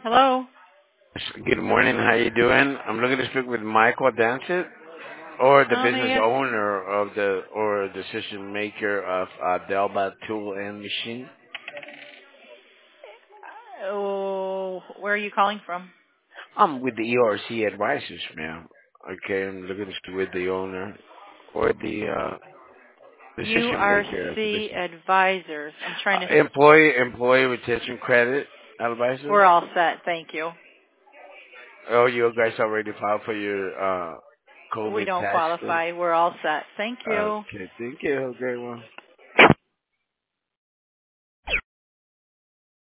Hello. Good morning. How you doing? I'm looking to speak with Michael Dancet, or the May business I ask, owner of the or decision maker of Delba Tool and Machine. where are you calling from? I'm with the ERC Advisors, ma'am. Okay, I'm looking to speak with the owner or the decision maker of the URC business. Advisors. I'm trying to. Employee retention credit advisor. We're all set. Thank you. Oh, you guys already filed for your We COVID don't tax. qualify. We're all set. Thank you. Okay, thank you. Have a great one.